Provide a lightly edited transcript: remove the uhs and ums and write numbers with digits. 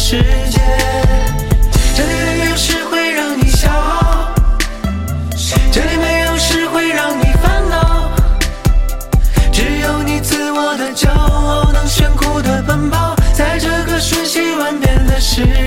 世界，这里没有事会让你消耗，这里没有事会让你烦恼，只有你自我的骄傲能炫酷的奔跑，在这个瞬息万变的世界。